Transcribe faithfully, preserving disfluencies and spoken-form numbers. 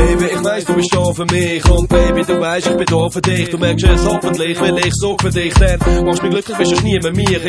Baby, ich weiss, du bist da für mich. Und Baby, du weißt, ich bin da für dich. Du merkst es hoffentlich, weil ich so für dich. Denn machst mich glücklich, bist du nie mit mir.